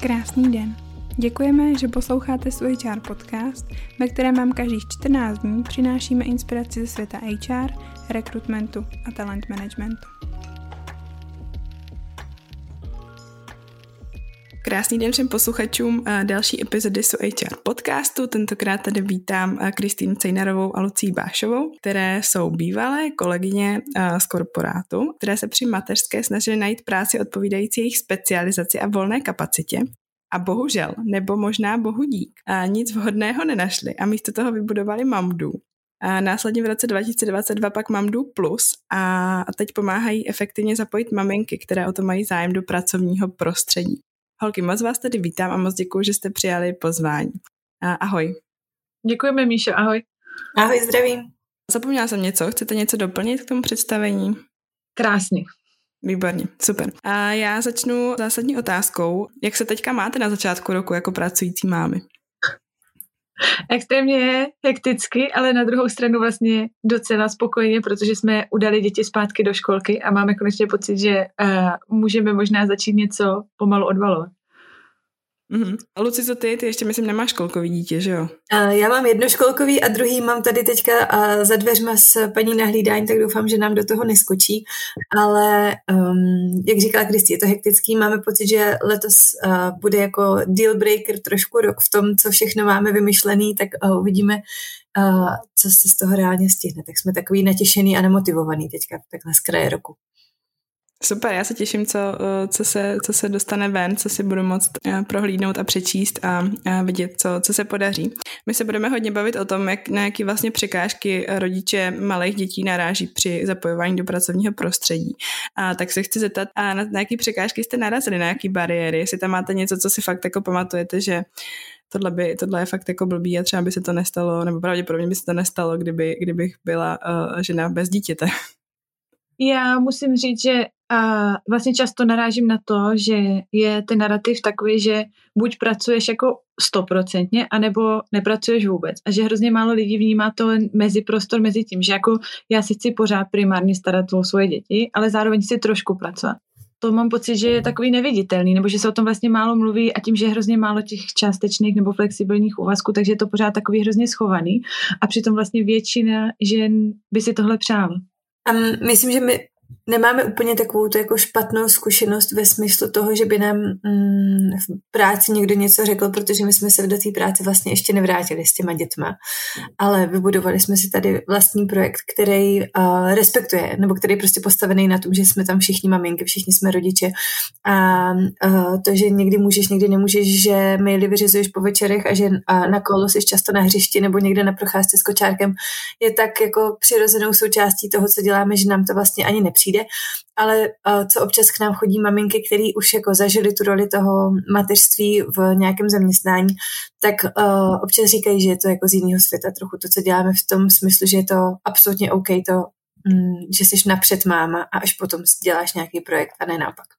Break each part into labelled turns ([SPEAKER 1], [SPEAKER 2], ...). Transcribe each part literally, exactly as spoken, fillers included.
[SPEAKER 1] Krásný den. Děkujeme, že posloucháte svůj H R podcast, ve kterém vám každých čtrnáct dní přinášíme inspiraci ze světa H R, rekrutmentu a talent managementu. Krásný den všem posluchačům další epizody So H R podcastu. Tentokrát tady vítám Kristýnu Cejnarovou a Lucii Bášovou, které jsou bývalé kolegyně z korporátu, které se při mateřské snažily najít práci odpovídající jejich specializaci a volné kapacitě. A bohužel, nebo možná bohu dík, a nic vhodného nenašli a místo toho vybudovali Mamdu. A následně v roce dva tisíce dvacet dva pak Mamdu Plus a teď pomáhají efektivně zapojit maminky, které o to mají zájem, do pracovního prostředí. Holky, moc vás tady vítám a moc děkuju, že jste přijali pozvání. A ahoj.
[SPEAKER 2] Děkujeme, Míšo, ahoj.
[SPEAKER 3] Ahoj, zdravím.
[SPEAKER 1] Zapomněla jsem něco, chcete něco doplnit k tomu představení?
[SPEAKER 2] Krásný.
[SPEAKER 1] Výborně, super. A já začnu zásadní otázkou. Jak se teďka máte na začátku roku jako pracující mámy?
[SPEAKER 2] Extrémně hekticky, ale na druhou stranu vlastně docela spokojeně, protože jsme udali děti zpátky do školky a máme konečně pocit, že uh, můžeme možná začít něco pomalu odvalovat.
[SPEAKER 1] Mm-hmm. A Luci, co ty? Ty ještě myslím nemáš školkový dítě, že jo?
[SPEAKER 3] Já mám jedno školkový a druhý mám tady teďka za dveřma s paní na hlídání, tak doufám, že nám do toho neskočí. Ale um, jak říkala Kristý, je to hektický. Máme pocit, že letos uh, bude jako deal breaker trošku rok v tom, co všechno máme vymyšlený, tak uh, uvidíme, uh, co se z toho reálně stihne. Tak jsme takový natěšený a nemotivovaný teďka takhle z kraje roku.
[SPEAKER 1] Super, já se těším, co, co, se, co se dostane ven, co si budu moct prohlídnout a přečíst a, a vidět, co, co se podaří. My se budeme hodně bavit o tom, jak, na jaký vlastně překážky rodiče malých dětí naráží při zapojování do pracovního prostředí. A tak se chci zeptat, a na, na jaký překážky jste narazili, na jaký bariéry, jestli tam máte něco, co si fakt jako pamatujete, že tohle, by, tohle je fakt jako blbý a třeba by se to nestalo, nebo pravděpodobně by se to nestalo, kdyby, kdybych byla uh, žena bez dítěte.
[SPEAKER 2] Já musím říct, že a vlastně často narážím na to, že je ten narrativ takový, že buď pracuješ jako stoprocentně, anebo nepracuješ vůbec. A že hrozně málo lidí vnímá to meziprostor mezi tím, že jako já si chci pořád primárně starat o svoje děti, ale zároveň si trošku pracovat. To mám pocit, že je takový neviditelný, nebo že se o tom vlastně málo mluví a tím, že je hrozně málo těch částečných nebo flexibilních úvazků, takže je to pořád takový hrozně schovaný a přitom vlastně většina žen by si tohle přála.
[SPEAKER 3] Um, myslím, že my nemáme úplně takovou tu jako špatnou zkušenost ve smyslu toho, že by nám mm, v práci někdo něco řekl, protože my jsme se do té práce vlastně ještě nevrátili s těma dětma. Ale vybudovali jsme si tady vlastní projekt, který uh, respektuje, nebo který je prostě postavený na tom, že jsme tam všichni maminky, všichni jsme rodiče. A uh, to, že někdy můžeš, někdy nemůžeš, že maily vyřizuješ po večerech a že uh, na kolo jsi často na hřišti nebo někde na procházce s kočárkem, je tak jako přirozenou součástí toho, co děláme, že nám to vlastně ani nepřijde. Ale uh, co občas k nám chodí maminky, které už jako zažily tu roli toho mateřství v nějakém zaměstnání, tak uh, občas říkají, že je to jako z jiného světa trochu to, co děláme v tom smyslu, že je to absolutně OK, to, um, že jsi napřed máma a až potom děláš nějaký projekt a ne naopak.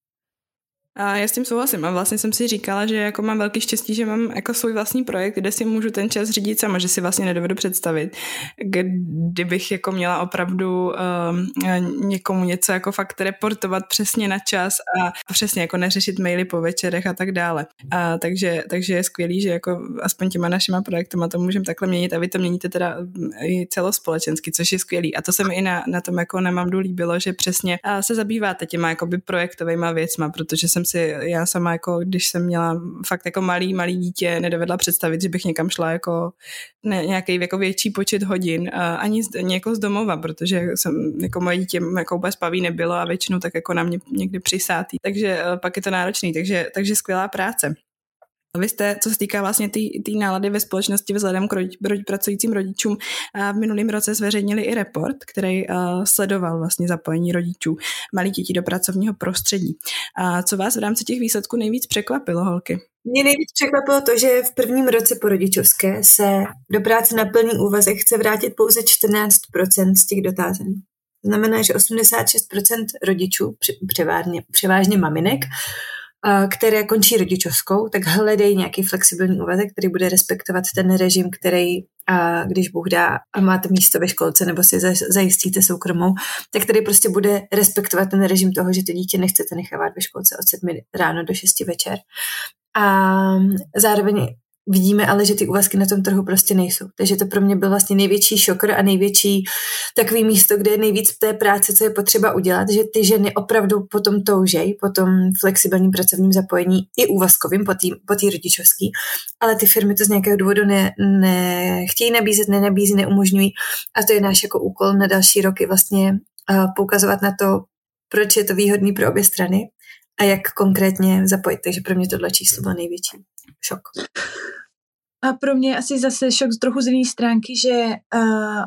[SPEAKER 1] A já s tím souhlasím a vlastně jsem si říkala, že jako mám velký štěstí, že mám jako svůj vlastní projekt, kde si můžu ten čas řídit sama, že si vlastně nedovedu představit, kdybych jako měla opravdu um, někomu něco jako fakt reportovat přesně na čas a přesně jako neřešit maily po večerech a tak dále. A takže, takže je skvělý, že jako aspoň těma našima projektama to můžeme takhle měnit a vy to měníte teda i celospolečensky, což je skvělý. A to se mi i na, na tom jako na Mamdu líbilo, že přesně se zabýváte těma jakoby projektovejma věcma, protože jsem si já sama jako, když jsem měla fakt jako malý, malý dítě, nedovedla představit, že bych někam šla jako ne, nějaký jako větší počet hodin, a ani z, jako z domova, protože jsem jako moje dítě jako úplně spavý nebylo a většinou tak jako na mě někdy přisátý. Takže pak je to náročný, takže, takže skvělá práce. Vy jste, co se týká vlastně té nálady ve společnosti vzhledem k rodi, rodi, pracujícím rodičům, v minulém roce zveřejnili i report, který uh, sledoval vlastně zapojení rodičů malých dětí do pracovního prostředí. A co vás v rámci těch výsledků nejvíc překvapilo, holky?
[SPEAKER 3] Mě nejvíc překvapilo to, že v prvním roce po rodičovské se do práce na plný úvazek chce vrátit pouze čtrnáct procent z těch dotázaných. To znamená, že osmdesát šest procent rodičů, převážně, převážně maminek, které končí rodičovskou, tak hledají nějaký flexibilní úvazek, který bude respektovat ten režim, který a když Bůh dá a máte místo ve školce nebo si zajistíte soukromou, tak tady prostě bude respektovat ten režim toho, že to dítě nechcete nechávat ve školce od sedmi ráno do šesti večer. A zároveň vidíme ale, že ty úvazky na tom trhu prostě nejsou. Takže to pro mě byl vlastně největší šokr a největší takový místo, kde je nejvíc té práce, co je potřeba udělat, že ty ženy opravdu potom toužej, po tom flexibilním pracovním zapojení i úvazkovým, po té po rodičovský, ale ty firmy to z nějakého důvodu ne, nechtějí nabízet, nenabízí, neumožňují a to je náš jako úkol na další roky vlastně uh, poukazovat na to, proč je to výhodný pro obě strany a jak konkrétně zapojit. Takže pro mě tohle číslo bylo největší šok.
[SPEAKER 2] A pro mě asi zase šok z trochu z jiné stránky, že uh,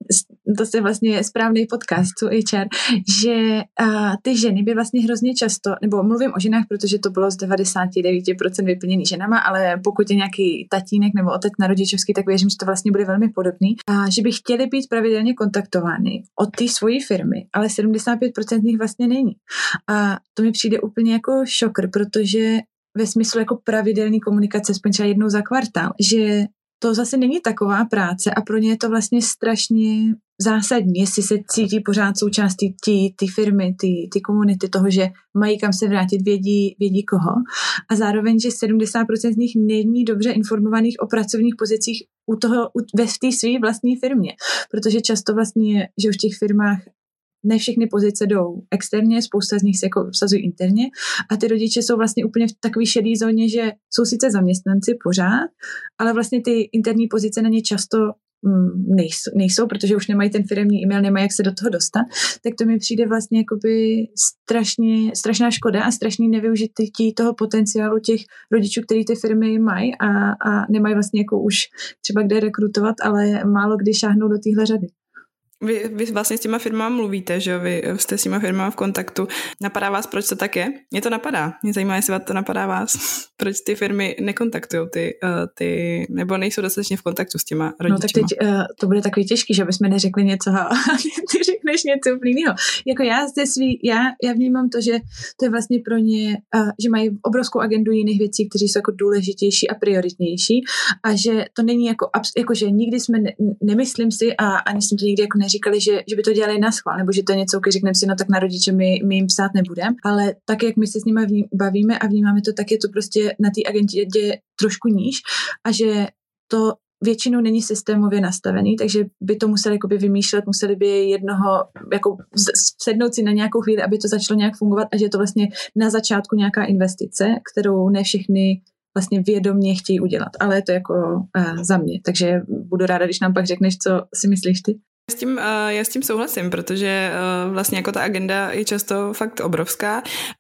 [SPEAKER 2] to je vlastně správný podcast u H R, že uh, ty ženy by vlastně hrozně často, nebo mluvím o ženách, protože to bylo z devadesát devět procent vyplněný ženama, ale pokud je nějaký tatínek nebo otec na rodičovský, tak věřím, že to vlastně bude velmi podobný. A že by chtěli být pravidelně kontaktovány od té svojí firmy, ale sedmdesát pět procent z nich vlastně není. A to mi přijde úplně jako šokr, protože ve smyslu jako pravidelný komunikace, aspoň třeba jednou za kvartál, že to zase není taková práce a pro ně je to vlastně strašně zásadní, jestli se cítí pořád součástí ty firmy, ty, ty komunity, toho, že mají kam se vrátit, vědí, vědí koho. A zároveň, že sedmdesát procent z nich není dobře informovaných o pracovních pozicích u toho, u, ve v té své vlastní firmě. Protože často vlastně, že už v těch firmách ne všechny pozice jdou externě, spousta z nich se jako vsazují interně a ty rodiče jsou vlastně úplně v takové šedé zóně, že jsou sice zaměstnanci pořád, ale vlastně ty interní pozice na ně často mm, nejsou, nejsou, protože už nemají ten firemní e-mail, nemají jak se do toho dostat, tak to mi přijde vlastně jakoby strašně, strašná škoda a strašný nevyužití toho potenciálu těch rodičů, který ty firmy mají a, a nemají vlastně jako už třeba kde rekrutovat, ale málo kdy šáhnou do téhle řady.
[SPEAKER 1] Vy, vy vlastně s těma firmama mluvíte, že vy jste s těma firmama v kontaktu. Napadá vás, proč to tak je? Mě to napadá. Mě zajímá, jestli to napadá vás. Proč ty firmy nekontaktují ty, uh, ty, nebo nejsou dostatečně v kontaktu s těma rodičima?
[SPEAKER 2] No tak teď uh, to bude takový těžký, že bychom neřekli něco a ty řekneš něco úplně jiného. Jako já zde svý, já, já vnímám to, že to je vlastně pro ně, uh, že mají obrovskou agendu jiných věcí, kteří jsou jako důležitější a prioritnější a že to není jako, jako že nikdy jsme, ne, nemyslím si a ani jsem to nikdy jako neříkali, že, že by to dělali na schvál, nebo že to je něco, když řekneme si, no tak na rodiče my, my jim psát nebudeme, ale tak, jak my se s nimi bavíme a vnímáme to, tak je to prostě na té agentě trošku níž a že to většinou není systémově nastavený, takže by to museli jakoby vymýšlet, museli by jednoho jako sednout si na nějakou chvíli, aby to začalo nějak fungovat a že je to vlastně na začátku nějaká investice, kterou ne všechny vlastně vědomě chtějí udělat, ale je to jako uh, za mě, takže budu ráda, když nám pak řekneš, co si myslíš ty.
[SPEAKER 1] S tím, já s tím souhlasím, protože vlastně jako ta agenda je často fakt obrovská.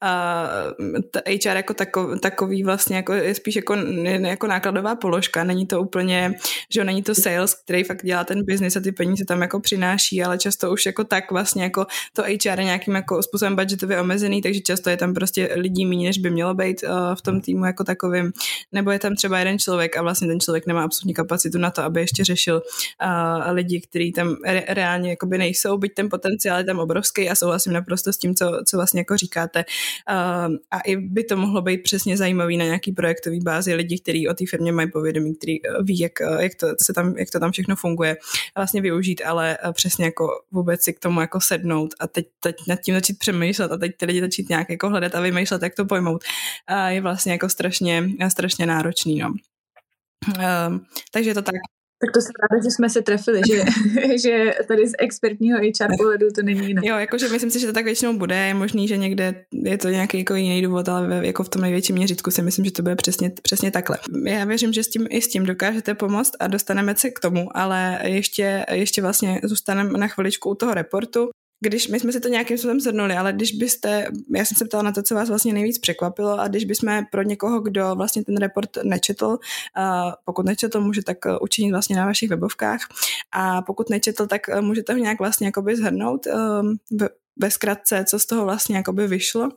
[SPEAKER 1] Ta H R jako takový, takový vlastně jako je spíš jako, jako nákladová položka. Není to úplně, že není to sales, který fakt dělá ten business a ty peníze tam jako přináší, ale často už jako tak vlastně jako to H R je nějakým jako způsobem budgetově omezený, takže často je tam prostě lidí méně, než by mělo být v tom týmu jako takovým. Nebo je tam třeba jeden člověk a vlastně ten člověk nemá absolutní kapacitu na to, aby ještě řešil lidi, kteří tam reálně jakoby nejsou, byť ten potenciál je tam obrovský a souhlasím naprosto s tím, co, co vlastně jako říkáte. Uh, a i by to mohlo být přesně zajímavý na nějaký projektový bázi lidí, kteří o té firmě mají povědomí, který ví, jak, jak, to, se tam, jak to tam všechno funguje a vlastně využít, ale přesně jako vůbec si k tomu jako sednout a teď, teď nad tím začít přemýšlet a teď ty lidi začít nějak jako hledat a vymýšlet, jak to pojmout. A je vlastně jako strašně, strašně náročný, no. Uh, takže je to tak.
[SPEAKER 2] Tak to jsem ráda, že jsme se trefili, že, že tady z expertního H R pohledu to není jinak.
[SPEAKER 1] Jo, jakože myslím si, že to tak většinou bude. Je možný, že někde je to nějaký jako jiný důvod, ale jako v tom největším měřítku si myslím, že to bude přesně, přesně takhle. Já věřím, že s tím i s tím dokážete pomoct a dostaneme se k tomu, ale ještě, ještě vlastně zůstaneme na chviličku u toho reportu. Když my jsme si to nějakým způsobem zhrnuli, ale když byste, já jsem se ptala na to, co vás vlastně nejvíc překvapilo a když bychom pro někoho, kdo vlastně ten report nečetl, pokud nečetl, může tak učinit vlastně na vašich webovkách a pokud nečetl, tak můžete ho nějak vlastně jakoby zhrnout ve zkratce, co z toho vlastně jakoby vyšlo.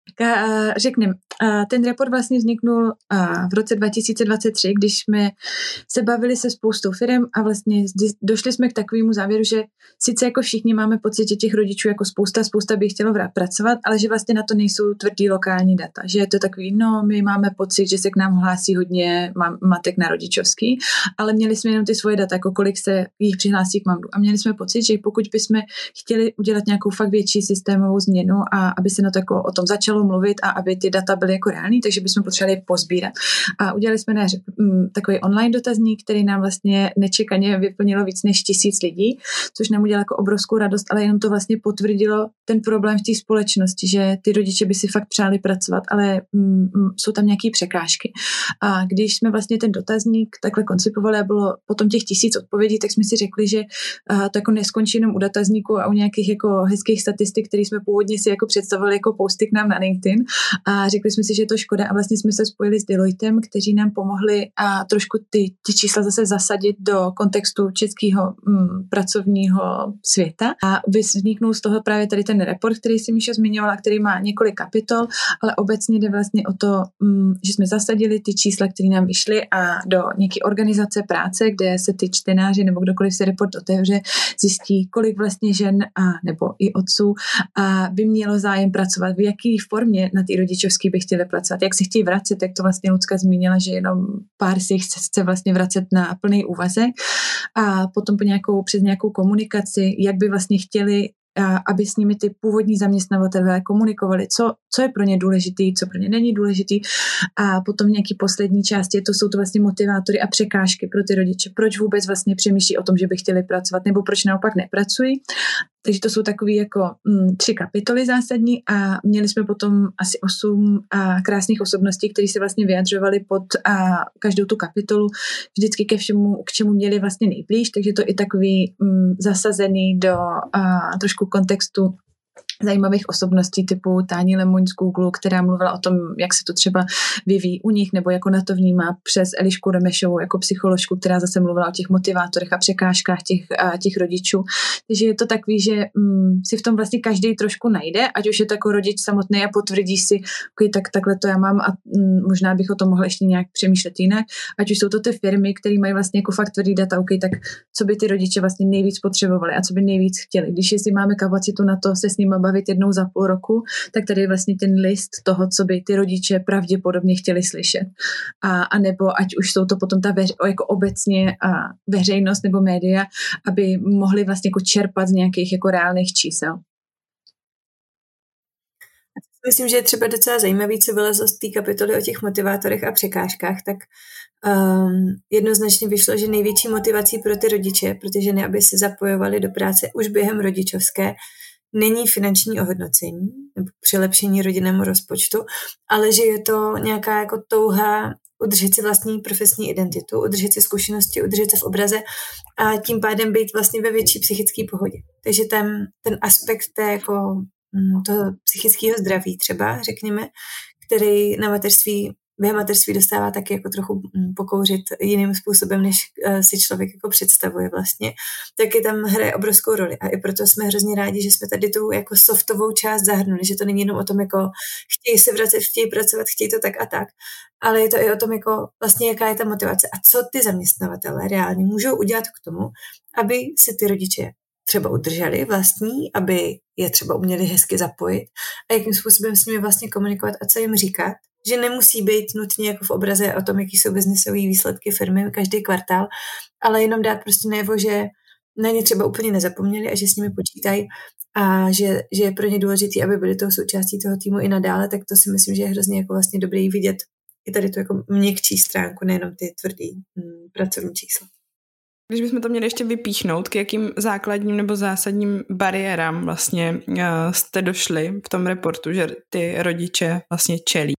[SPEAKER 2] Řekněme, ten report vlastně vzniknul v roce dva tisíce dvacet tři, když jsme se bavili se spoustou firem a vlastně došli jsme k takovému závěru, že sice jako všichni máme pocit, že těch rodičů jako spousta, spousta by chtělo pracovat, ale že vlastně na to nejsou tvrdý lokální data, že je to takový, no my máme pocit, že se k nám hlásí hodně matek na rodičovský, ale měli jsme jenom ty svoje data, jako kolik se jich přihlásí k mamdu a měli jsme pocit, že pokud bychom chtěli udělat nějakou fakt větší systémovou změnu a aby se na to jako o tom začalo mluvit a aby ty data byly jako reální, takže bychom potřebovali pozbírat. A udělali jsme ne, takový online dotazník, který nám vlastně nečekaně vyplnilo víc než tisíc lidí, což nám udělalo jako obrovskou radost, ale jenom to vlastně potvrdilo ten problém v té společnosti, že ty rodiče by si fakt přáli pracovat, ale mm, jsou tam nějaké překážky. A když jsme vlastně ten dotazník takhle koncipovali a bylo potom těch tisíc odpovědí, tak jsme si řekli, že a, to jako neskončí jenom u dotazníku a u nějakých jako hezkých statistik, které jsme původně si jako představovali jako posty k nám na LinkedIn a řekli jsme si, že je to škoda a vlastně jsme se spojili s Deloitem, kteří nám pomohli a trošku ty, ty čísla zase zasadit do kontextu českého mm, pracovního světa a vzniknul z toho právě tady ten report, který si Míša zmiňovala, který má několik kapitol, ale obecně jde vlastně o to, mm, že jsme zasadili ty čísla, které nám vyšly a do nějaké organizace práce, kde se ty čtenáři nebo kdokoliv si report otevře, zjistí, kolik vlastně žen a nebo i otců a by mělo zájem pracovat, v jaký formě na ty rodičovský by chtěli pracovat, jak se chtějí vracet, jak to vlastně Lucka zmínila, že jenom pár si chce, chce vlastně vracet na plný úvazek a potom po nějakou, přes nějakou komunikaci, jak by vlastně chtěli, aby s nimi ty původní zaměstnavatelé komunikovali, co, co je pro ně důležitý, co pro ně není důležitý a potom v nějaký poslední části, to jsou to vlastně motivátory a překážky pro ty rodiče, proč vůbec vlastně přemýšlí o tom, že by chtěli pracovat nebo proč naopak nepracují. Takže to jsou takový jako mm, tři kapitoly zásadní a měli jsme potom asi osm a, krásných osobností, které se vlastně vyjadřovaly pod a, každou tu kapitolu vždycky ke všemu, k čemu měli vlastně nejblíž, takže to i takový mm, zasazený do a, trošku kontextu zajímavých osobností typu Tání Lemoň z Google, která mluvila o tom, jak se to třeba vyvíjí u nich, nebo jako na to vnímá přes Elišku Remešovou jako psycholožku, která zase mluvila o těch motivátorech a překážkách těch, a těch rodičů. Takže je to takový, že mm, si v tom vlastně každý trošku najde, ať už je to jako rodič samotný a potvrdí si, okay, tak takhle to já mám a mm, možná bych o tom mohla ještě nějak přemýšlet jinak. Ať už jsou to ty firmy, které mají vlastně jako fakt tvrdý data, okay, tak co by ty rodiče vlastně nejvíc potřebovali a co by nejvíc chtěli. Když jestli máme kapacitu na to se s nimi bavit jednou za půl roku, tak tady je vlastně ten list toho, co by ty rodiče pravděpodobně chtěli slyšet. A, a nebo ať už jsou to potom ta veř, jako obecně a veřejnost nebo média, aby mohli vlastně jako čerpat z nějakých jako reálných čísel.
[SPEAKER 3] Myslím, že je třeba docela zajímavý, co vylezlo z té kapitoly o těch motivátorech a překážkách, tak um, jednoznačně vyšlo, že největší motivací pro ty rodiče, pro ty ženy, aby se zapojovali do práce už během rodičovské, není finanční ohodnocení nebo přilepšení rodinnému rozpočtu, ale že je to nějaká jako touha udržet si vlastní profesní identitu, udržet si zkušenosti, udržet se v obraze a tím pádem být vlastně ve větší psychické pohodě. Takže ten, ten aspekt té jako toho psychického zdraví třeba, řekněme, který na mateřství, během mateřství dostává taky jako trochu pokouřit jiným způsobem, než si člověk jako představuje vlastně, tak je tam hraje obrovskou roli. A i proto jsme hrozně rádi, že jsme tady tu jako softovou část zahrnuli, že to není jenom o tom, jako chtějí se vracet, chtějí pracovat, chtějí to tak a tak, ale je to i o tom, jako vlastně jaká je ta motivace a co ty zaměstnavatelé reálně můžou udělat k tomu, aby si ty rodiče třeba udrželi vlastní, aby je třeba uměli hezky zapojit a jakým způsobem s nimi vlastně komunikovat a co jim říkat, že nemusí být nutně jako v obraze o tom, jaký jsou biznisové výsledky firmy každý kvartál, ale jenom dát prostě najevo, že na ně třeba úplně nezapomněli a že s nimi počítají a že, že je pro ně důležitý, aby byli tou součástí toho týmu i nadále, tak to si myslím, že je hrozně jako vlastně dobrý vidět i tady tu jako měkčí stránku, nejenom ty tvrdý hm, pracovní čísla.
[SPEAKER 1] Když bychom to měli ještě vypíchnout, k jakým základním nebo zásadním bariérám vlastně uh, jste došli v tom reportu, že ty rodiče vlastně čelí?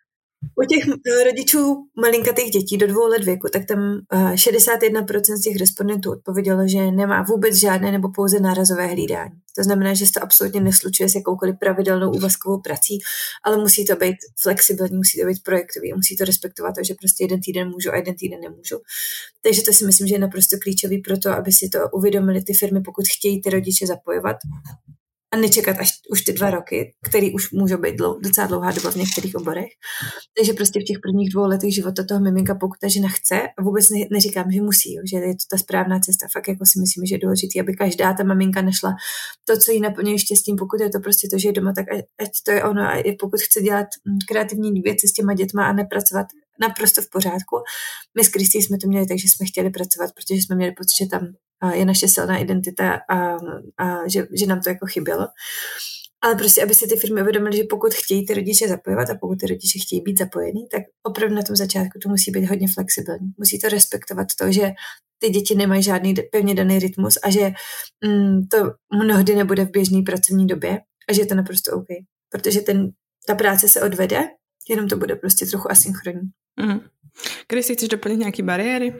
[SPEAKER 3] U těch rodičů malinkatých dětí do dvou let věku, tak tam šedesát jedna procent z těch respondentů odpovědělo, že nemá vůbec žádné nebo pouze nárazové hlídání. To znamená, že se to absolutně neslučuje s jakoukoliv pravidelnou úvazkovou prací, ale musí to být flexibilní, musí to být projektový, musí to respektovat to, že prostě jeden týden můžu a jeden týden nemůžu. Takže to si myslím, že je naprosto klíčový pro to, aby si to uvědomili ty firmy, pokud chtějí ty rodiče zapojovat. a nečekat až už ty dva roky, který už můžou být dlou, docela dlouhá doba v některých oborech. Takže prostě v těch prvních dvou letech života toho miminka, pokud ta žena chce, a vůbec ne, neříkám, že musí, jo, že je to ta správná cesta, fakt jako si myslím, že je důležitý, aby každá ta maminka našla to, co jí naplňuje štěstím, pokud je to prostě to, že je doma, tak ať to je ono, a pokud chce dělat kreativní věci s těma dětma a nepracovat, naprosto v pořádku. My s Kristý jsme to měli tak, že jsme chtěli pracovat, protože jsme měli pocit, že tam je naše silná identita a, a že, že nám to jako chybělo. Ale prostě, aby si ty firmy uvědomily, že pokud chtějí ty rodiče zapojovat a pokud ty rodiče chtějí být zapojení, tak opravdu na tom začátku to musí být hodně flexibilní. Musí to respektovat to, že ty děti nemají žádný pevně daný rytmus a že mm, to mnohdy nebude v běžné pracovní době a že je to naprosto OK. Protože ten, ta práce se odvede, jenom to bude prostě trochu asynchronní.
[SPEAKER 1] Mm. Když si chceš doplnit nějaké bariéry?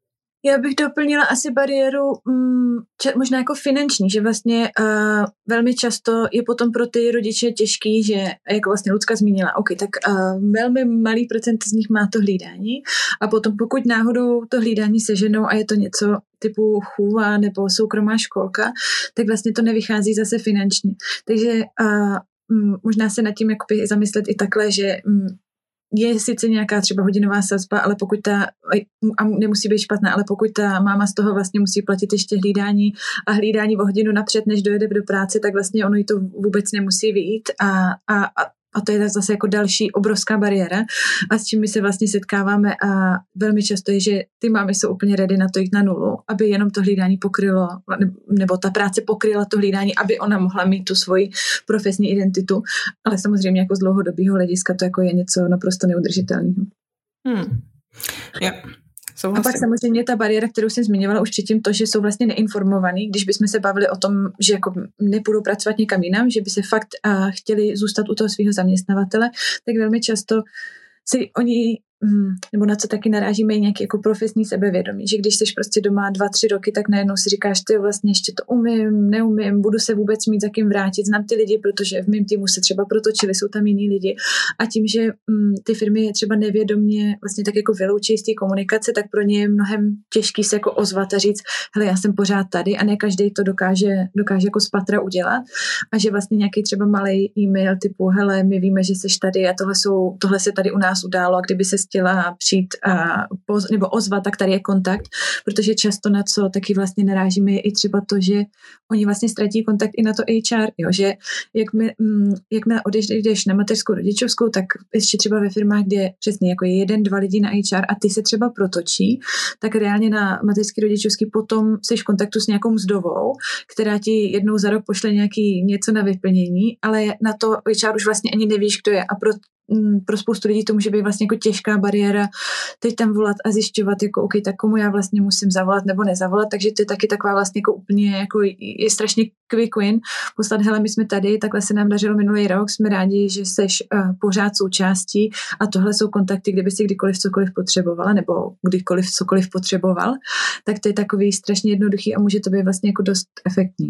[SPEAKER 2] Já bych doplnila asi bariéru mm, če, možná jako finanční, že vlastně uh, velmi často je potom pro ty rodiče těžký, že jako vlastně Lucka zmínila, OK, tak uh, velmi malý procent z nich má to hlídání a potom pokud náhodou to hlídání seženou a je to něco typu chůva nebo soukromá školka, tak vlastně to nevychází zase finančně. Takže uh, m, možná se nad tím jakoby zamyslet i takhle, že m, je sice nějaká třeba hodinová sazba, ale pokud ta, a nemusí být špatná, ale pokud ta máma z toho vlastně musí platit ještě hlídání a hlídání o hodinu napřed, než dojede do práce, tak vlastně ono jí to vůbec nemusí vyjít a, a, a A to je zase jako další obrovská bariéra a s čím my se vlastně setkáváme a velmi často je, že ty mámy jsou úplně ready na to jít na nulu, aby jenom to hlídání pokrylo, nebo ta práce pokryla to hlídání, aby ona mohla mít tu svoji profesní identitu. Ale samozřejmě jako z dlouhodobého hlediska to jako je něco naprosto neudržitelného.
[SPEAKER 1] Hmm. Yeah.
[SPEAKER 2] A pak samozřejmě ta bariéra, kterou jsem zmiňovala už předtím, to, že jsou vlastně neinformovaní, když bychom se bavili o tom, že jako nepůjdou pracovat někam jinam, že by se fakt uh, chtěli zůstat u toho svého zaměstnavatele, tak velmi často si oni, nebo na co taky narážíme, nějaký jako profesní sebevědomí, že když jsi prostě doma dva, tři roky, tak najednou si říkáš, ty vlastně ještě to umím, neumím, budu se vůbec mít za kým vrátit, znám ty lidi, protože v mém týmu se třeba protočili, jsou tam jiní lidi a tím, že mm, ty firmy je třeba nevědomě vlastně tak jako vyloučí z té komunikace, tak pro ně je mnohem těžký se jako ozvat a říct, hele, já jsem pořád tady a ne každý to dokáže, dokáže jako z patra udělat a že vlastně nějaký třeba malý e-mail typu, hele, my víme, že jsi tady a tohle, jsou, tohle se tady u nás událo a kdyby se chtěla přijít a poz, nebo ozvat, tak tady je kontakt, protože často na co taky vlastně narážíme je i třeba to, že oni vlastně ztratí kontakt i na to H R, jo, že jakmile, jakmile odejdeš na mateřskou rodičovskou, tak ještě třeba ve firmách, kde přesně jako je jeden, dva lidi na H R a ty se třeba protočí, tak reálně na mateřský rodičovský potom jsi v kontaktu s nějakou mzdovou, která ti jednou za rok pošle nějaký něco na vyplnění, ale na to H R už vlastně ani nevíš, kdo je a pro pro spoustu lidí to může být vlastně jako těžká bariéra teď tam volat a zjišťovat, jako OK, tak komu já vlastně musím zavolat nebo nezavolat, takže to je taky taková vlastně jako úplně jako je strašně quick win, poslat, hele, my jsme tady, takhle se nám dařilo minulý rok, jsme rádi, že seš uh, pořád součástí a tohle jsou kontakty, kdyby si kdykoliv cokoliv potřebovala nebo kdykoliv cokoliv potřeboval, tak to je takový strašně jednoduchý a může to být vlastně jako dost efektní.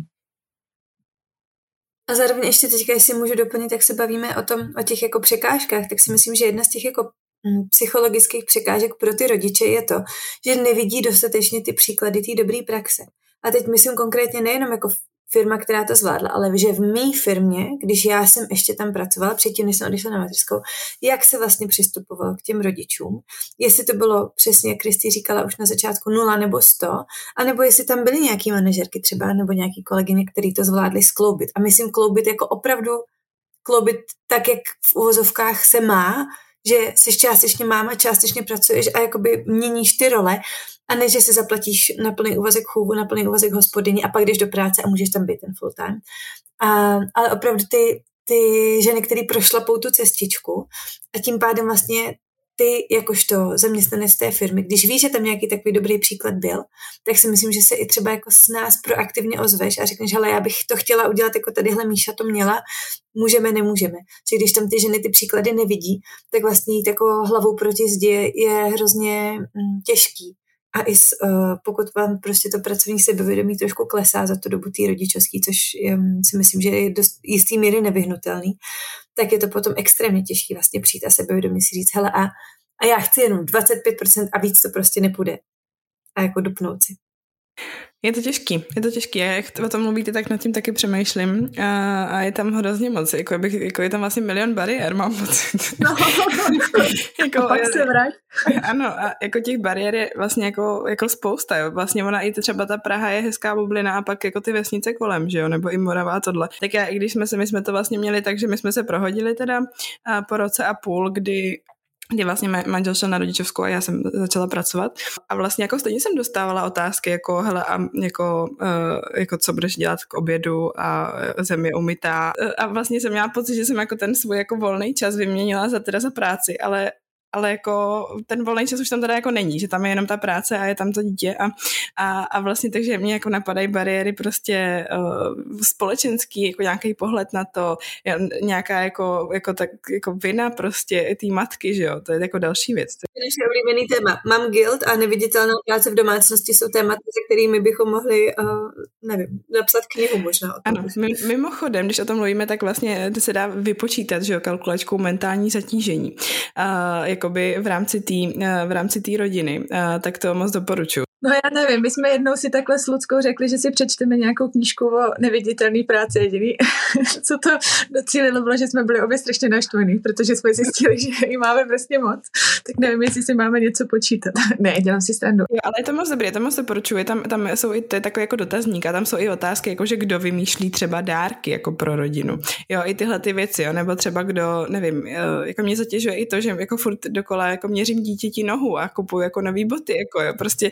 [SPEAKER 3] A zároveň ještě teďka, jestli můžu doplnit, tak se bavíme o tom, o těch jako překážkách, tak si myslím, že jedna z těch jako psychologických překážek pro ty rodiče je to, že nevidí dostatečně ty příklady té dobré praxe. A teď myslím konkrétně nejenom jako firma, která to zvládla, ale že v mé firmě, když já jsem ještě tam pracovala, předtím, než jsem odešla na mateřskou, jak se vlastně přistupovalo k těm rodičům, jestli to bylo přesně, jak Kristý říkala už na začátku, nula nebo sto, anebo jestli tam byly nějaký manažerky třeba, nebo nějaký kolegyně, který to zvládli skloubit. A myslím kloubit jako opravdu kloubit tak, jak v uvozovkách se má, že jsi částečně máma, částečně pracuješ a jakoby měníš ty role, a ne, že si zaplatíš na plný úvazek chůvu, na plný úvazek hospodyni a pak jdeš do práce a můžeš tam být ten full time. A, ale opravdu ty, ty ženy, které prošlapou tu cestičku a tím pádem vlastně ty jakožto zaměstnanec té firmy, když víš, že tam nějaký takový dobrý příklad byl, tak si myslím, že se i třeba jako s nás proaktivně ozveš a řekneš, hele, já bych to chtěla udělat, jako tadyhle Míša to měla, můžeme, nemůžeme. Že když tam ty ženy ty příklady nevidí, tak vlastně jít jako hlavou proti zdi je hrozně mm, těžký. A i s, uh, pokud vám prostě to pracovní sebevědomí trošku klesá za tu dobu té rodičovský, což um, si myslím, že je dost jistý míry nevyhnutelný, tak je to potom extrémně těžký vlastně přijít a sebevědomí si říct, hele, a, a já chci jenom dvacet pět procent a víc to prostě nepůjde. A jako dupnout si.
[SPEAKER 1] Je to těžký, je to těžký. Já jak o tom mluvíte, tak nad tím taky přemýšlím a, a je tam hrozně moc. Jako, bych, jako je tam vlastně milion bariér, mám pocit. No,
[SPEAKER 2] jako, a pak je, se vrať.
[SPEAKER 1] Ano, a jako těch bariér je vlastně jako, jako spousta, jo. Vlastně ona i třeba ta Praha je hezká bublina a pak jako ty vesnice kolem, že jo, nebo i Morava a tohle. Tak já, i když jsme se, my jsme to vlastně měli tak, že my jsme se prohodili teda po roce a půl, kdy kdy vlastně manžel šel na rodičovskou a já jsem začala pracovat. A vlastně jako stejně jsem dostávala otázky jako, hele, a jako, uh, jako co budeš dělat k obědu a zem je umytá. A vlastně jsem měla pocit, že jsem jako ten svůj jako volný čas vyměnila za teda za práci, ale ale jako ten volný čas už tam teda jako není, že tam je jenom ta práce a je tam to dítě a, a, a vlastně takže mě jako napadají bariéry prostě uh, společenský, jako nějaký pohled na to, nějaká jako, jako, tak, jako vina prostě té matky, že jo, to je jako další věc.
[SPEAKER 3] Naše oblíbený téma. Mom guilt a neviditelná práce v domácnosti jsou tématy, se kterými bychom mohli, uh, nevím, napsat knihu možná.
[SPEAKER 1] Ano, mimochodem, když o tom mluvíme, tak vlastně se dá vypočítat, že jo, kalkulačkou mentální zatížení. Uh, jakoby v rámci té v rámci té rodiny, tak to moc doporučuji.
[SPEAKER 2] No já nevím, my jsme jednou si takhle s Luckou řekli, že si přečteme nějakou knížku o neviditelné práci jediný. Co to docílilo bylo, že jsme byli obě strašně naštvaný, protože jsme zjistili, že ji máme prostě moc. Tak nevím, jestli si máme něco počítat. Ne, dělám si standu.
[SPEAKER 1] Jo, ale je to moc dobré, to moc doporučuji. Tam, tam jsou i to je takový jako dotazník a tam jsou i otázky, jako že kdo vymýšlí třeba dárky jako pro rodinu. Jo, i tyhle ty věci, jo, nebo třeba kdo, nevím, jako mě zatěžuje i to, že jako furt dokola jako měřím dítěti nohu a kupuju jako nový boty, jako jo, prostě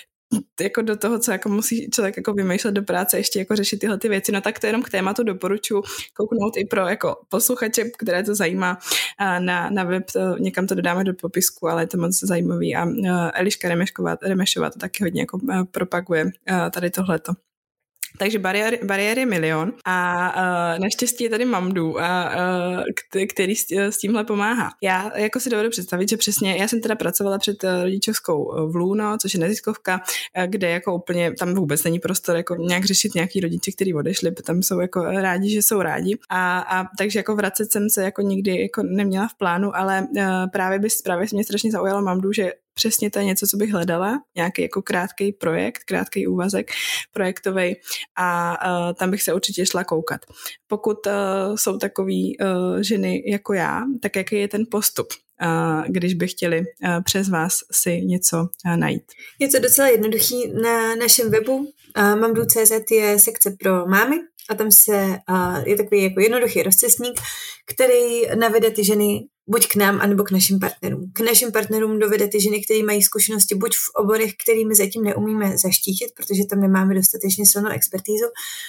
[SPEAKER 1] jako do toho, co jako musí člověk jako vymýšlet do práce, ještě jako řešit tyhle ty věci, no tak to jenom k tématu doporučuji kouknout i pro jako posluchače, které to zajímá na, na web, to, někam to dodáme do popisku, ale je to moc zajímavý a Eliška Remešková, Remešová to taky hodně jako propaguje tady tohleto. Takže bariéry, bariéry milion a uh, naštěstí je tady Mamdu, a, uh, který s, s tímhle pomáhá. Já jako si dovedu představit, že přesně, já jsem teda pracovala před uh, rodičovskou v Luno, což je neziskovka, uh, kde jako úplně, tam vůbec není prostor jako nějak řešit nějaký rodiče, kteří odešli, tam jsou jako rádi, že jsou rádi a, a takže jako vracet jsem se jako nikdy jako neměla v plánu, ale uh, právě by právě mě strašně zaujalo Mamdu, že přesně to je něco, co bych hledala, nějaký jako krátký projekt, krátký úvazek projektový a uh, tam bych se určitě šla koukat. Pokud uh, jsou takový uh, ženy jako já, tak jaký je ten postup, uh, když by chtěli uh, přes vás si něco uh, najít?
[SPEAKER 3] Je to docela jednoduchý. Na našem webu uh, mamdu tečka cé zet je sekce pro mámy a tam se uh, je takový jako jednoduchý rozcestník, který navede ty ženy buď k nám, anebo k našim partnerům. K našim partnerům dovede ty ženy, které mají zkušenosti buď v oborech, kterými zatím neumíme zaštítit, protože tam nemáme dostatečně silnou expertízu,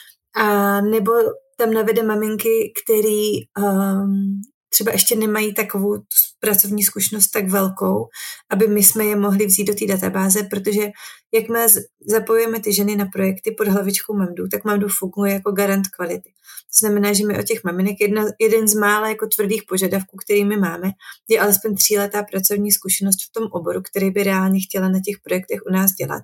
[SPEAKER 3] a nebo tam navede maminky, který um, třeba ještě nemají takovou pracovní zkušenost tak velkou, aby my jsme je mohli vzít do té databáze, protože jakmile zapojujeme ty ženy na projekty pod hlavičkou Mamdu, tak Mamdu funguje jako garant kvality. To znamená, že my od těch maminek jedna, jeden z mála jako tvrdých požadavků, který my máme, je alespoň tříletá pracovní zkušenost v tom oboru, který by reálně chtěla na těch projektech u nás dělat.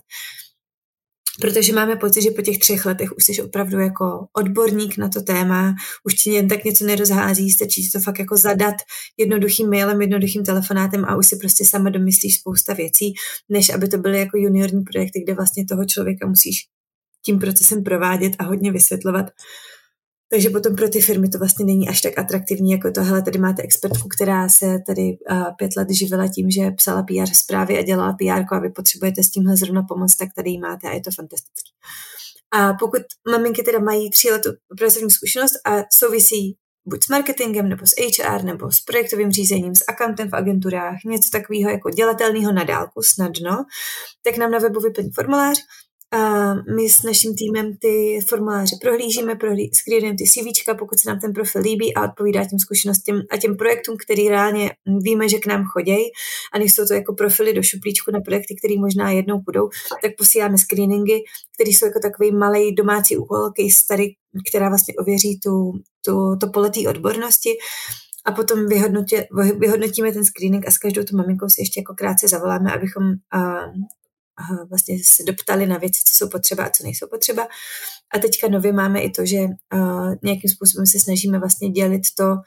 [SPEAKER 3] Protože máme pocit, že po těch třech letech už jsi opravdu jako odborník na to téma, už ti jen tak něco nerozhází, stačí to fakt jako zadat jednoduchým mailem, jednoduchým telefonátem a už si prostě sama domyslíš spousta věcí, než aby to byly jako juniorní projekty, kde vlastně toho člověka musíš tím procesem provádět a hodně vysvětlovat. Takže potom pro ty firmy to vlastně není až tak atraktivní, jako to, hele, tady máte expertku, která se tady uh, pět let živila tím, že psala P R zprávy a dělala P R a vy potřebujete s tímhle zrovna pomoct, tak tady ji máte a je to fantastické. A pokud maminky teda mají tři letou pracovní zkušenost a souvisí buď s marketingem, nebo s H R, nebo s projektovým řízením, s accountem v agenturách, něco takového jako dělatelného na dálku, snadno, tak nám na webu vyplní formulář. A my s naším týmem ty formuláře prohlížíme, prohlí, screenujeme ty CVčka, pokud se nám ten profil líbí a odpovídá těm zkušenostím a těm projektům, který reálně víme, že k nám chodějí a nejsou to jako profily do šuplíčku na projekty, které možná jednou budou, tak posíláme screeningy, které jsou jako takový malý domácí úkol, case study, která vlastně ověří tu, tu, to pole té odbornosti. A potom vyhodnotě, vyhodnotíme ten screening a s každou tu maminkou si ještě jako krátce zavoláme, abychom a, vlastně se doptali na věci, co jsou potřeba a co nejsou potřeba. A teďka nově máme i to, že uh, nějakým způsobem se snažíme vlastně dělit to,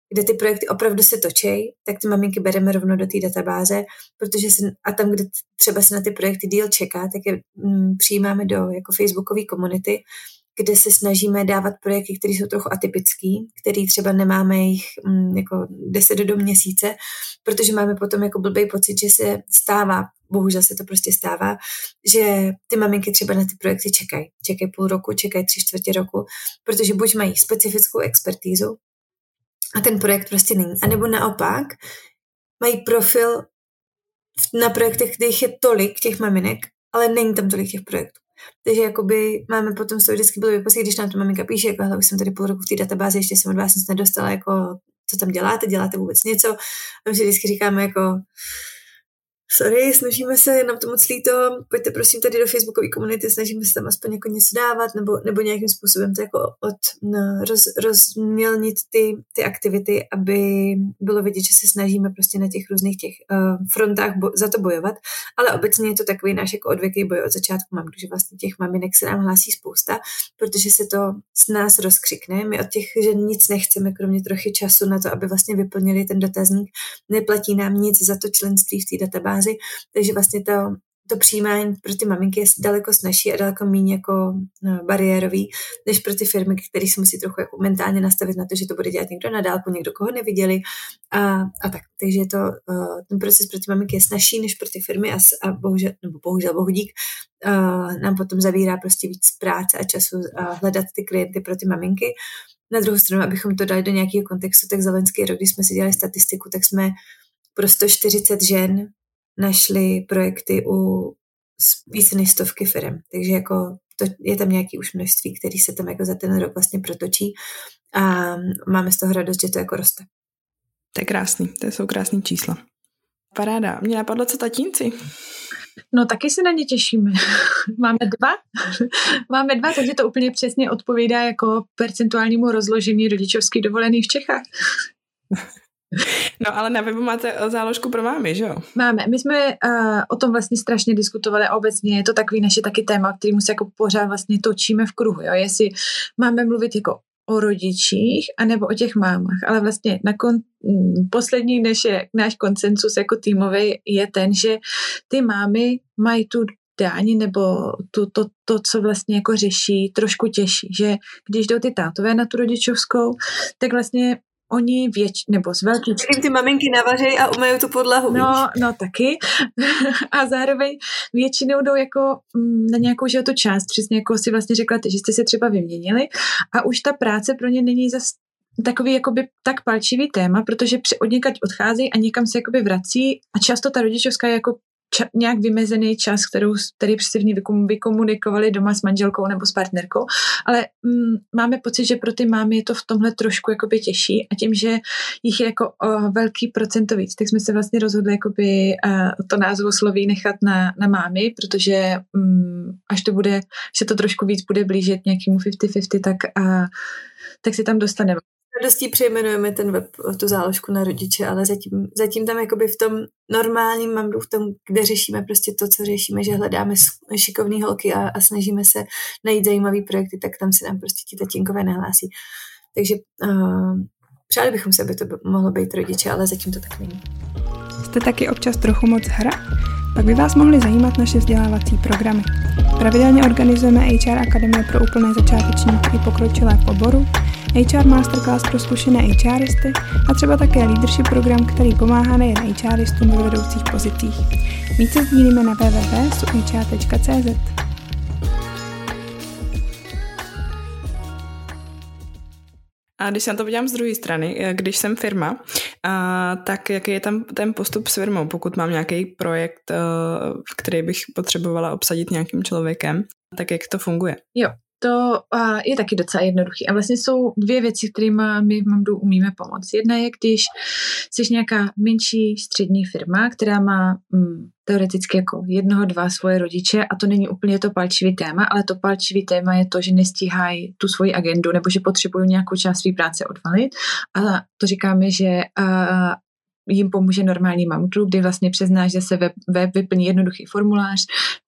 [SPEAKER 3] kde ty projekty opravdu se točí, tak ty maminky bereme rovnou do té databáze, protože se, a tam, kde třeba se na ty projekty díl čeká, tak je mm, přijímáme do jako facebookové komunity, kde se snažíme dávat projekty, které jsou trochu atypický, který třeba nemáme jich mm, jako deset do měsíce, protože máme potom jako blbej pocit, že se stává, bohužel se to prostě stává, že ty maminky třeba na ty projekty čekají. Čekají půl roku, čekají tři čtvrtě roku, protože buď mají specifickou expertízu a ten projekt prostě není. A nebo naopak mají profil na projektech, kde jich je tolik těch maminek, ale není tam tolik těch projektů. Takže jakoby máme potom z toho vždycky bylo vypocit, když nám to maminka píše, jako hele, už jsem tady půl roku v té databázi, ještě jsem od vás nic nedostala, jako co tam děláte, děláte vůbec něco. A my si vždycky říkáme jako sorry, snažíme se, nám to moc líto, pojďte prosím tady do facebookové komunity, snažíme se tam aspoň jako něco dávat, nebo, nebo nějakým způsobem to jako od, no, roz, rozmělnit ty, ty aktivity, aby bylo vidět, že se snažíme prostě na těch různých těch uh, frontách bo, za to bojovat, ale obecně je to takový náš jako odvěký boj od začátku mám, že vlastně těch maminek se nám hlásí spousta, protože se to z nás rozkřikne, my od těch žen nic nechceme, kromě trochy času na to, aby vlastně vyplnili ten dotazník, neplatí nám nic za to členství v té databázi. Takže vlastně to, to přijímání pro ty maminky je daleko snazší a daleko méně jako no, bariérový, než pro ty firmy, které si musí trochu jako mentálně nastavit na to, že to bude dělat někdo na dálku, někdo, koho neviděli a, a tak. Takže je to, uh, ten proces pro ty maminky je snazší než pro ty firmy a, a bohužel, nebo bohužel, bohudík, uh, nám potom zavírá prostě víc práce a času a hledat ty klienty pro ty maminky. Na druhou stranu, abychom to dali do nějakého kontextu, tak za loňský rok, když jsme si dělali statistiku, tak jsme pro sto čtyřicet žen našli projekty u více než stovky firm. Takže jako to, je tam nějaký už množství, který se tam jako za ten rok vlastně protočí a máme z toho radost, že to jako roste.
[SPEAKER 1] To je krásný, to jsou krásný čísla. Paráda. Mě napadlo, co tatínci?
[SPEAKER 2] No taky se na ně těšíme. Máme dva. Máme dva, takže to úplně přesně odpovídá jako percentuálnímu rozložení rodičovských dovolených v Čechách.
[SPEAKER 1] No ale na webu máte záložku pro mámy, že jo?
[SPEAKER 2] Máme. My jsme uh, o tom vlastně strašně diskutovali a obecně je to takový naše taky téma, kterým se jako pořád vlastně točíme v kruhu, jo? Jestli máme mluvit jako o rodičích anebo o těch mámách, ale vlastně na kon, poslední naše, náš konsensus jako týmový je ten, že ty mámy mají tu dáni nebo tu, to, to, co vlastně jako řeší, trošku těžší, že když jdou ty tátové na tu rodičovskou, tak vlastně oni věč, nebo z velký...
[SPEAKER 3] Ty maminky navařejí a umyjí tu podlahu.
[SPEAKER 2] No, no taky. A zároveň většinou jdou jako na nějakou, že tu část, přesně jako si vlastně řekla, že jste se třeba vyměnili a už ta práce pro ně není zas takový jakoby tak palčivý téma, protože od někaď odcházejí a někam se jakoby vrací a často ta rodičovská je jako ča- nějak vymezený čas, kterou, který si v ní vykomunikovali doma s manželkou nebo s partnerkou, ale mm, máme pocit, že pro ty mámy je to v tomhle trošku jakoby těžší a tím, že jich je jako o velký procento víc, tak jsme se vlastně rozhodli jakoby uh, to názvu sloví nechat na, na mámy, protože um, až to bude, že to trošku víc bude blížit nějakému padesát padesát, tak, uh, tak si tam dostaneme.
[SPEAKER 3] Radostí přejmenujeme ten web, tu záložku na rodiče, ale zatím, zatím tam jakoby v tom normálním mamdu, v tom, kde řešíme prostě to, co řešíme, že hledáme šikovný holky a, a snažíme se najít zajímavý projekty, tak tam se nám prostě ti tatínkové nahlásí. Takže uh, přáli bychom se, aby to mohlo být rodiče, ale zatím to tak není.
[SPEAKER 1] Jste taky občas trochu moc hra? Pak by vás mohly zajímat naše vzdělávací programy. Pravidelně organizujeme H R Akademie pro úplné začátečníky i pokročilé v oboru, H R Masterclass pro zkušené HRisty a třeba také leadership program, který pomáhá nejen HRistům ve vedoucích pozicích. Více sdílíme na w w w tečka s u h r tečka c z. A když se na to podívám z druhé strany, když jsem firma, a, tak jaký je tam ten postup s firmou, pokud mám nějaký projekt, v který bych potřebovala obsadit nějakým člověkem, tak jak to funguje?
[SPEAKER 2] Jo, to je taky docela jednoduchý. A vlastně jsou dvě věci, kterými my mamdu umíme pomoct. Jedna je, když jsi nějaká menší střední firma, která má mm, teoreticky jako jednoho, dva svoje rodiče a to není úplně to palčivý téma, ale to palčivý téma je to, že nestíhají tu svoji agendu nebo že potřebují nějakou část své práce odvalit. A to říkáme, že a, jim pomůže normální mamdu, kdy vlastně přes náš zase web, web vyplní jednoduchý formulář,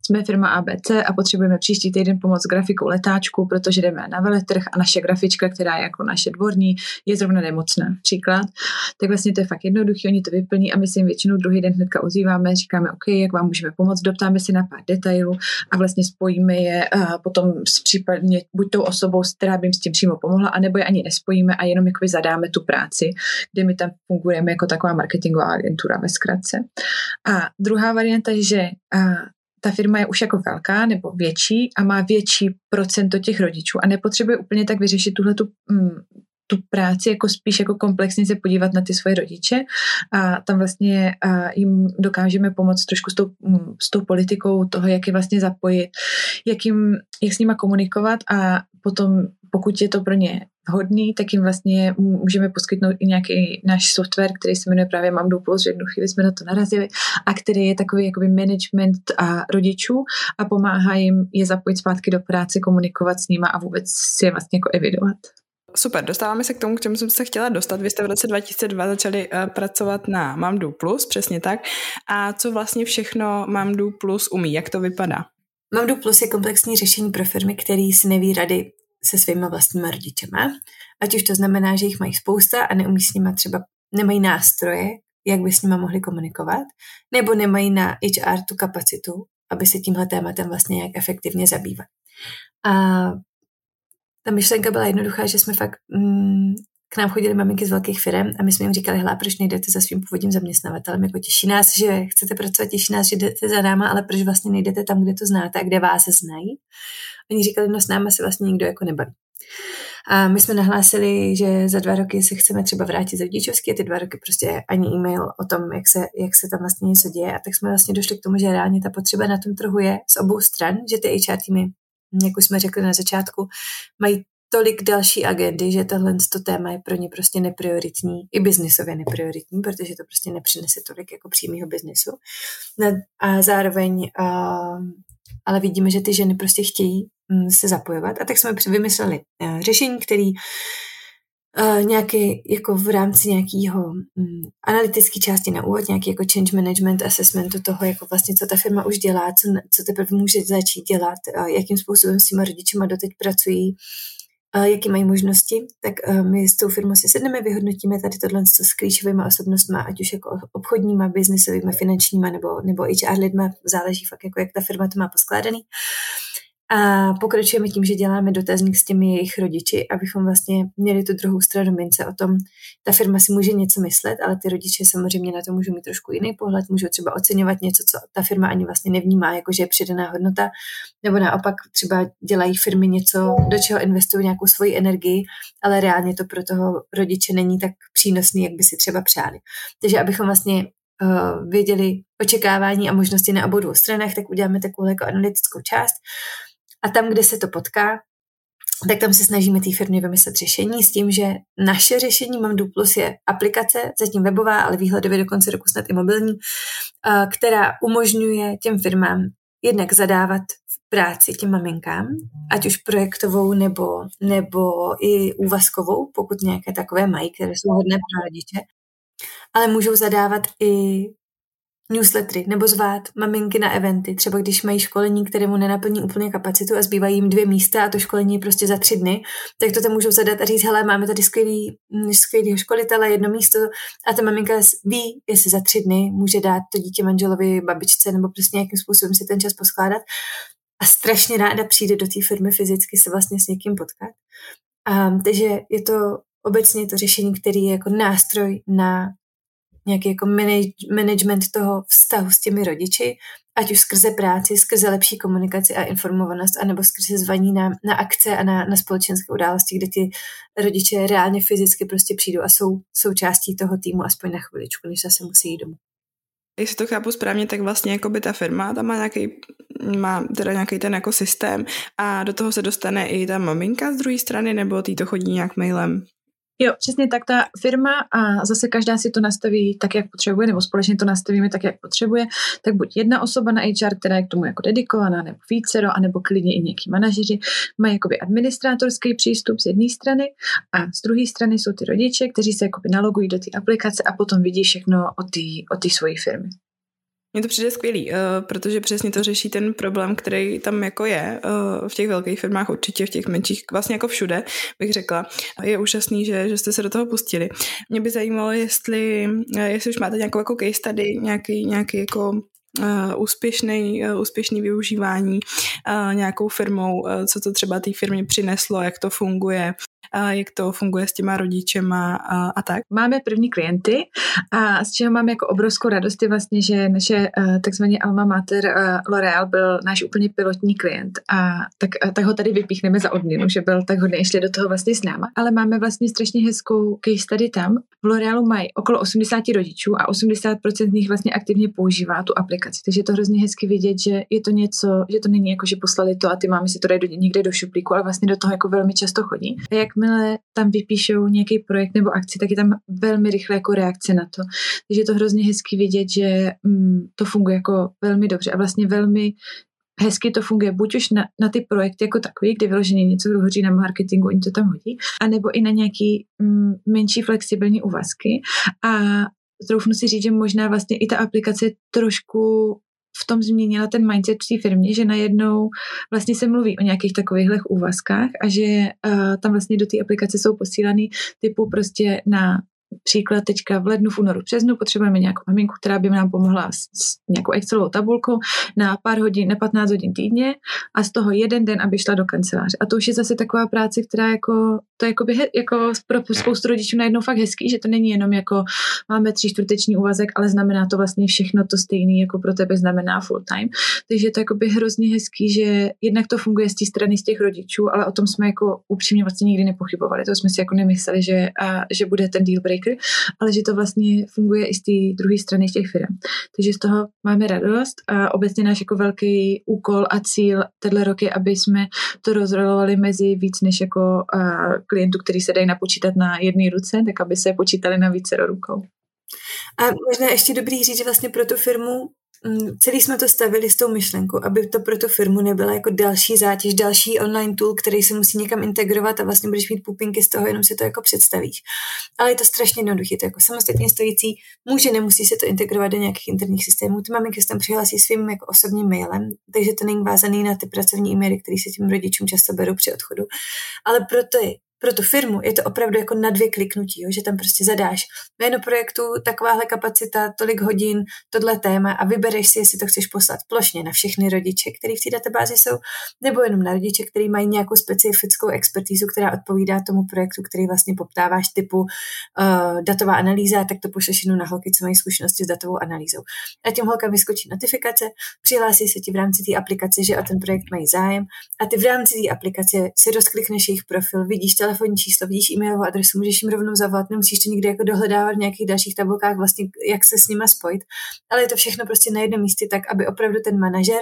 [SPEAKER 2] jsme firma A B C a potřebujeme příští týden pomoct grafikou letáčku, protože jdeme na veletrh a naše grafička, která je jako naše dvorní, je zrovna nemocná. Příklad. Tak vlastně to je fakt jednoduchý, oni to vyplní a my si jim většinou druhý den hnedka ozýváme, říkáme, OK, jak vám můžeme pomoct, doptáme si na pár detailů a vlastně spojíme je a potom s případně buď tou osobou, která by jim s tím přímo pomohla, anebo je ani nespojíme a jenom jakoby zadáme tu práci, kde my tam fungujeme jako taková marketingová agentura ve zkratce. A druhá varianta je, že a, ta firma je už jako velká nebo větší a má větší procento těch rodičů a nepotřebuje úplně tak vyřešit tuhletu mm, tu práci, jako spíš jako komplexně se podívat na ty svoje rodiče a tam vlastně a jim dokážeme pomoct trošku s tou, s tou politikou toho, jak je vlastně zapojit, jak, jim, jak s nima komunikovat a potom, pokud je to pro ně vhodný, tak jim vlastně můžeme poskytnout i nějaký náš software, který se jmenuje právě Mamdu Plus, že jednu chvíli jsme na to narazili a který je takový jakoby management a rodičů a pomáhá jim je zapojit zpátky do práce, komunikovat s nima a vůbec si je vlastně jako evidovat.
[SPEAKER 1] Super, dostáváme se k tomu, k čemu jsem se chtěla dostat. Vy jste v roce dva tisíce dva začali uh, pracovat na Mamdu Plus, přesně tak. A co vlastně všechno Mamdu Plus umí? Jak to vypadá?
[SPEAKER 3] Mamdu Plus je komplexní řešení pro firmy, které si neví rady se svýma vlastníma rodičema. Ať už to znamená, že jich mají spousta a neumí s nima třeba, nemají nástroje, jak by s nima mohli komunikovat, nebo nemají na H R tu kapacitu, aby se tímhle tématem vlastně nějak efektivně zabývat. A ta myšlenka byla jednoduchá, že jsme fakt mm, k nám chodili maminky z velkých firm a my jsme jim říkali, hele, proč nejdete za svým původním zaměstnavatelem, jako těší nás, že chcete pracovat, těší nás, že jdete za náma, ale proč vlastně nejdete tam, kde to znáte a kde vás znají. Oni říkali, no s náma se vlastně nikdo jako nebaví. A my jsme nahlásili, že za dva roky se chceme třeba vrátit z rodičovský a ty dva roky prostě ani e-mail o tom, jak se, jak se tam vlastně něco děje. A tak jsme vlastně došli k tomu, že reálně ta potřeba na tom trhu je z obou stran, že ty H R týmy, jak už jsme řekli na začátku, mají tolik další agendy, že tohle téma je pro ně prostě neprioritní, i biznisově neprioritní, protože to prostě nepřinese tolik jako přímýho biznisu. A zároveň, ale vidíme, že ty ženy prostě chtějí se zapojovat. A tak jsme vymysleli řešení, který nějaký, jako v rámci nějakého analytické části na úvod, nějaký jako change management assessmentu toho, jako vlastně, co ta firma už dělá, co, co teprve může začít dělat, jakým způsobem s těma rodičima doteď pracují, jaký mají možnosti, tak my s tou firmou si sedneme, vyhodnotíme tady tohle s klíčovými osobnostmi, ať už jako obchodníma, biznisovými, finančníma nebo, nebo H R lidma, záleží fakt, jako jak ta firma to má poskládaný. A pokračujeme tím, že děláme dotazník s těmi jejich rodiči, abychom vlastně měli tu druhou stranu mince o tom, ta firma si může něco myslet, ale ty rodiče samozřejmě na to můžou mít trošku jiný pohled, můžou třeba oceňovat něco, co ta firma ani vlastně nevnímá, jakože je přidaná hodnota, nebo naopak třeba dělají firmy něco, do čeho investují nějakou svoji energii, ale reálně to pro toho rodiče není tak přínosný, jak by si třeba přáli. Takže abychom vlastně uh, věděli očekávání a možnosti na obou dvou stranách, tak uděláme takovou jako analytickou část. A tam, kde se to potká, tak tam se snažíme té firmě vymyslet řešení s tím, že naše řešení Mamdu Plus je aplikace, zatím webová, ale výhledově do konce roku snad i mobilní, která umožňuje těm firmám jednak zadávat práci těm maminkám, ať už projektovou nebo, nebo i úvazkovou, pokud nějaké takové mají, které jsou hodné pro rodiče, ale můžou zadávat i newslettery nebo zvát maminky na eventy, třeba když mají školení, kterému nenaplní úplně kapacitu a zbývají jim dvě místa a to školení je prostě za tři dny, tak to tam můžou zadat a říct, hele, máme tady skvělý, skvělýho školitele, jedno místo a ta maminka ví, jestli za tři dny může dát to dítě manželovi, babičce nebo prostě nějakým způsobem si ten čas poskládat a strašně ráda přijde do té firmy fyzicky se vlastně s někým potkat. A, takže je to obecně to řešení, který je jako nástroj na nějaký jako management toho vztahu s těmi rodiči, ať už skrze práci, skrze lepší komunikaci a informovanost, anebo skrze zvaní na, na akce a na, na společenské události, kde ty rodiče reálně fyzicky prostě přijdou a jsou součástí toho týmu aspoň na chviličku, než zase musí jít domů.
[SPEAKER 1] Jestli to chápu správně, tak vlastně jako by ta firma tam má nějaký, má teda nějaký ten jako systém a do toho se dostane i ta maminka z druhé strany, nebo tý to chodí nějak mailem?
[SPEAKER 2] Jo, přesně tak ta firma a zase každá si to nastaví tak, jak potřebuje, nebo společně to nastavíme tak, jak potřebuje, tak buď jedna osoba na H R, která je k tomu jako dedikovaná, nebo vícero, anebo klidně i nějaký manažeři, mají jakoby administrátorský přístup z jedné strany a z druhé strany jsou ty rodiče, kteří se jakoby nalogují do té aplikace a potom vidí všechno o té o té svojí firmy.
[SPEAKER 1] Mně to přijde skvělý, uh, protože přesně to řeší ten problém, který tam jako je uh, v těch velkých firmách, určitě v těch menších, vlastně jako všude, bych řekla. Je úžasný, že, že jste se do toho pustili. Mě by zajímalo, jestli, uh, jestli už máte nějakou jako case study, nějaký, nějaký jako uh, úspěšný, uh, úspěšný využívání uh, nějakou firmou, uh, co to třeba té firmě přineslo, jak to funguje, a jak to funguje s těma rodičema a, a tak.
[SPEAKER 2] Máme první klienty a z čeho máme jako obrovskou radost je vlastně, že naše uh, takzvaně alma mater uh, L'Oréal byl náš úplně pilotní klient a tak, uh, tak ho tady vypíchneme za odměnu, že byl tak hodně ještě do toho vlastně s náma, ale máme vlastně strašně hezkou case study tam. V L'Oréalu mají okolo osmdesát rodičů a osmdesát procent z nich vlastně aktivně používá tu aplikaci, takže je to hrozně hezky vidět, že je to něco, že to není jako, že poslali to a ty mámy si to dají do, někde do šuplíku, ale vlastně do toho jako velmi často chodí. A jakmile tam vypíšou nějaký projekt nebo akci, tak je tam velmi rychle jako reakce na to. Takže je to hrozně hezky vidět, že mm, to funguje jako velmi dobře a vlastně velmi hezky to funguje buď už na, na ty projekty jako takový, kdy vyloženě něco hoří na marketingu, oni to tam hodí, anebo i na nějaký mm, menší flexibilní úvazky a troufnu si říct, že možná vlastně i ta aplikace trošku v tom změnila ten mindset v té firmě, že najednou vlastně se mluví o nějakých takovýchhle úvazkách a že uh, tam vlastně do té aplikace jsou posílaný typu prostě na příklad teďka v lednu, v únoru, v březnu potřebujeme nějakou maminku, která by nám pomohla s, s nějakou Excelovou tabulkou na pár hodin, na patnáct hodin týdně a z toho jeden den, aby šla do kanceláře. A to už je zase taková práce, která jako, to je jako, by, jako pro spoustu rodičů najednou fakt hezký, že to není jenom jako máme tři čtvrteční úvazek, ale znamená to vlastně všechno to stejný, jako pro tebe znamená full time. Takže je to jako by hrozně hezký, že jednak to funguje z té strany z těch rodičů, ale o tom jsme jako upřímně vlastně nikdy nepochybovali. To jsme si jako nemysleli, že, a, že bude ten deal breaker, ale že to vlastně funguje i z té druhé strany těch firm. Takže z toho máme radost a obecně náš jako velký úkol a cíl tenhle rok je, aby jsme to rozrolovali mezi víc než jako klientů, kteří se dají napočítat na jedné ruce, tak aby se počítali na více rukou.
[SPEAKER 3] A možná ještě dobrý říct, že vlastně pro tu firmu celý jsme to stavili s tou myšlenkou, aby to pro tu firmu nebyla jako další zátěž, další online tool, který se musí někam integrovat a vlastně budeš mít pupinky z toho, jenom si to jako představíš. Ale je to strašně jednoduché, to jako samostatně stojící, může, nemusí se to integrovat do nějakých interních systémů. Ty maminky se tam přihlásí svým jako osobním mailem, takže to není vázaný na ty pracovní e-maily, které se těm rodičům často berou při odchodu. Ale proto je pro tu firmu je to opravdu jako na dvě kliknutí, jo, že tam prostě zadáš jméno projektu, takováhle kapacita, tolik hodin, tohle téma a vybereš si, jestli to chceš poslat plošně na všechny rodiče, kteří v té databázi jsou, nebo jenom na rodiče, kteří mají nějakou specifickou expertízu, která odpovídá tomu projektu, který vlastně poptáváš, typu uh, datová analýza, tak to pošleš jenom na holky, co mají zkušenosti s datovou analýzou. A těm holkám vyskočí notifikace, přihlásí se ti v rámci té aplikace, že o ten projekt mají zájem a ty v rámci té aplikace si rozklikneš jejich profil, vidíš telefonní číslo, vidíš e-mailovou adresu, můžeš jim rovnou zavolat, nemusíš to nikdy jako dohledávat v nějakých dalších tabulkách, vlastně jak se s nima spojit, ale je to všechno prostě na jednom místě tak, aby opravdu ten manažer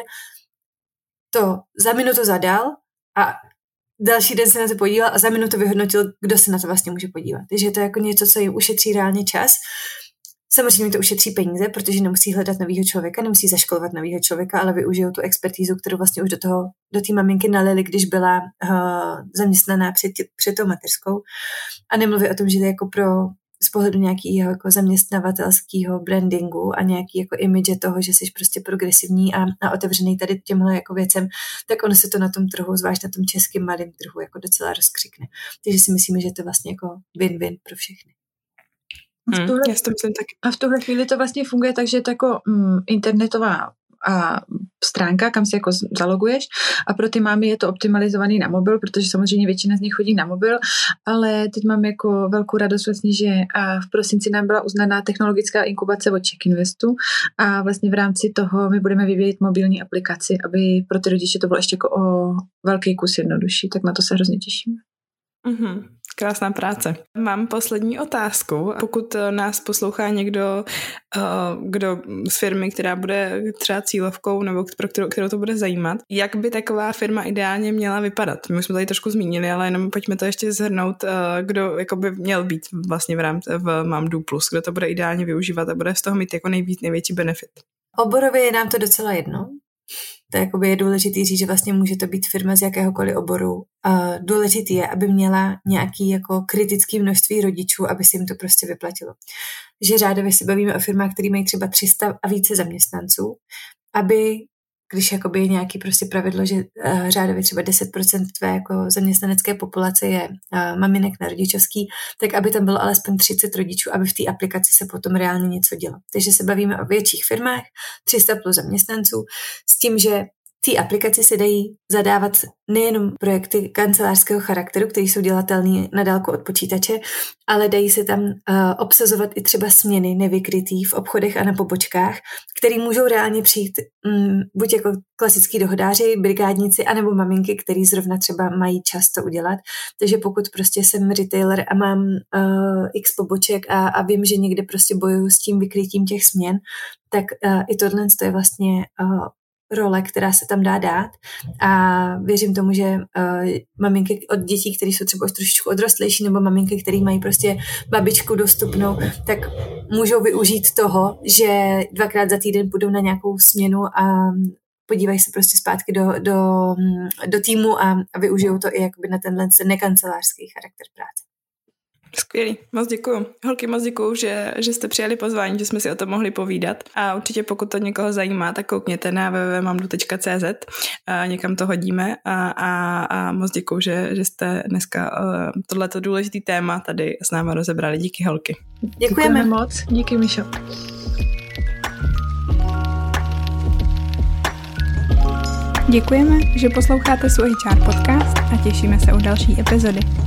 [SPEAKER 3] to za minutu zadal a další den se na to podíval a za minutu vyhodnotil, kdo se na to vlastně může podívat. Takže je to jako něco, co jim ušetří reálně čas. Samozřejmě to ušetří peníze, protože nemusí hledat novýho člověka, nemusí zaškolovat novýho člověka, ale využijou tu expertízu, kterou vlastně už do toho, do té maminky nalili, když byla uh, zaměstnaná před, před tou mateřskou. A nemluví o tom, že to je jako pro z pohledu nějakého jako zaměstnavatelského brandingu a nějaký jako image toho, že jsi prostě progresivní a, a otevřený tady těmhle jako věcem, tak ono se to na tom trhu, zvlášť na tom českém malém trhu, jako docela rozkřikne. Takže si myslíme, že to je vlastně jako win-win pro všechny.
[SPEAKER 2] V tuhle, hmm, a v tuhle chvíli to vlastně funguje tak, že je to jako mm, internetová a stránka, kam si jako zaloguješ a pro ty mámy je to optimalizovaný na mobil, protože samozřejmě většina z nich chodí na mobil, ale teď mám jako velkou radost vlastně, že v prosinci nám byla uznaná technologická inkubace od Czech Investu a vlastně v rámci toho my budeme vyvíjet mobilní aplikaci, aby pro ty rodiče to bylo ještě jako o velký kus jednodušší, tak na to se hrozně těšíme.
[SPEAKER 1] Mhm. Krásná práce. Mám poslední otázku. Pokud nás poslouchá někdo, kdo z firmy, která bude třeba cílovkou nebo pro kterou, kterou to bude zajímat, jak by taková firma ideálně měla vypadat? My jsme tady trošku zmínili, ale jenom pojďme to ještě shrnout, kdo jako by měl být vlastně v rámci v Mamdu Plus, kdo to bude ideálně využívat a bude z toho mít jako nejvíc, největší benefit.
[SPEAKER 3] Oborově je nám to docela jedno. to jakoby je důležitý říct, že vlastně může to být firma z jakéhokoliv oboru. Uh, důležitý je, aby měla nějaký jako kritický množství rodičů, aby si jim to prostě vyplatilo. Že řádově si bavíme o firmách, které mají třeba tři sta a více zaměstnanců, aby když jakoby je nějaký prostě pravidlo, že uh, řádově třeba deset procent tvé jako zaměstnanecké populace je uh, maminek na rodičovský, tak aby tam bylo alespoň třicet rodičů, aby v té aplikaci se potom reálně něco dělo. Takže se bavíme o větších firmách, tři sta plus zaměstnanců, s tím, že té aplikaci se dají zadávat nejenom projekty kancelářského charakteru, které jsou dělatelné na dálku od počítače, ale dají se tam uh, obsazovat i třeba směny nevykrytý v obchodech a na pobočkách, který můžou reálně přijít um, buď jako klasický dohodáři, brigádníci, anebo maminky, který zrovna třeba mají čas to udělat. Takže pokud prostě jsem retailer a mám uh, x poboček a, a vím, že někde prostě bojuju s tím vykrytím těch směn, tak uh, i tohle je vlastně uh, role, která se tam dá dát a věřím tomu, že uh, maminky od dětí, které jsou třeba už trošičku odrostlejší nebo maminky, které mají prostě babičku dostupnou, tak můžou využít toho, že dvakrát za týden půjdou na nějakou směnu a podívají se prostě zpátky do, do, do týmu a, a využijou to i jakoby na tenhle nekancelářský charakter práce.
[SPEAKER 1] Skvělý, moc děkuju. Holky, moc děkuju, že, že jste přijali pozvání, že jsme si o tom mohli povídat. A určitě pokud to někoho zajímá, tak koukněte na w w w tečka mamdu tečka c z, a někam to hodíme a, a, a moc děkuju, že, že jste dneska uh, tohleto důležitý téma tady s náma rozebrali. Díky, holky.
[SPEAKER 3] Děkujeme,
[SPEAKER 2] Děkujeme moc. Díky, Míšo.
[SPEAKER 4] Děkujeme, že posloucháte svůj H R podcast a těšíme se u další epizody.